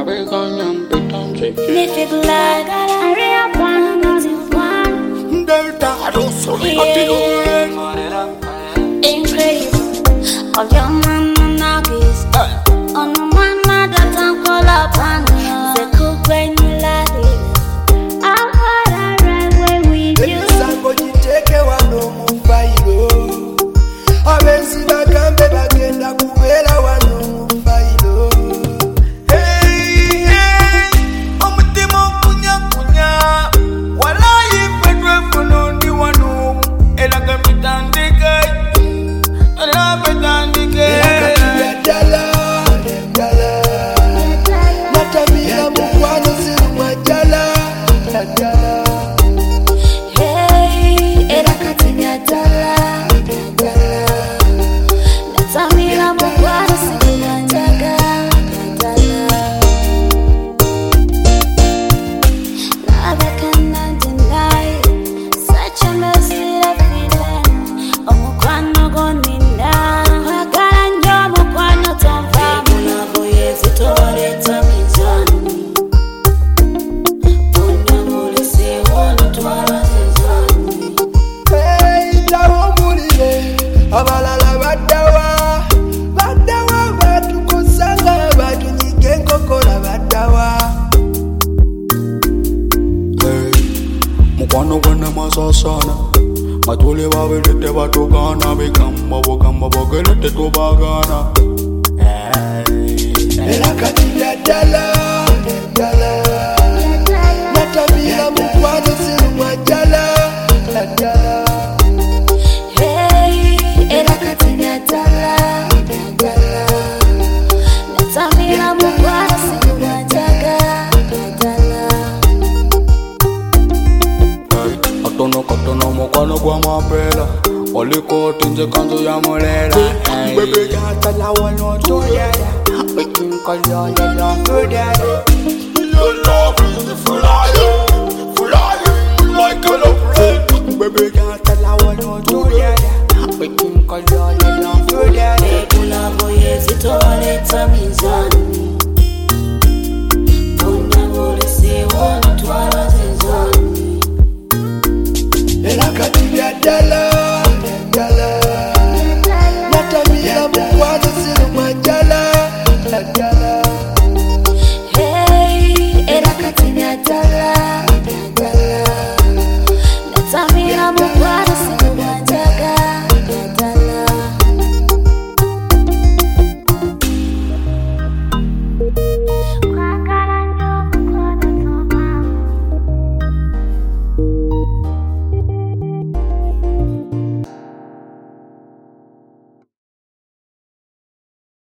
Mythic like Area 191 Delta, I don't so incredible. Of your mama nuggies. On the mama that I'm call upon. The cook when you like it. I'll hold a right way with you. Sango jiteke wano mufailo. Abenzi bagambe bagenda kubera wano mufailo. Hey, hey, omutima kunya kunya. Walayi pedwe funundi wano. Elaga mitandike. Elaga mitandike. Elaga dala, dala. Natamira mukwano zirumwa dala, dala. Abalala badawa batukusanga batunyige nkokora badawa. Hey, mukwano gwena masasana matule babelete batugana bigamba bogelete tubagana. Era katira dala natamira mukwano zirumwa dala. Kotono mukwano gwa mapela oliko tinze kanzo ya mulela. Bebe gata la wano toyaya wetin kolyo le long together. Your love is full like a love. Bebe gata la wano toyaya wetin kolyo le long together. Kula boye zitoleta mizani.